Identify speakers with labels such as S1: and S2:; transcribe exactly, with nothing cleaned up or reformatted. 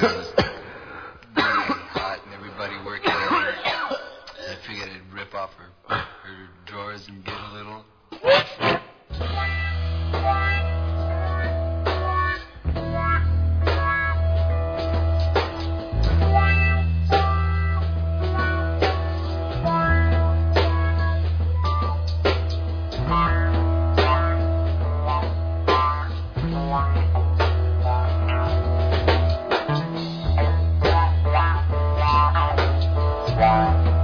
S1: was really hot and everybody working out. I figured I'd rip off her, her drawers and get a little.
S2: Wow.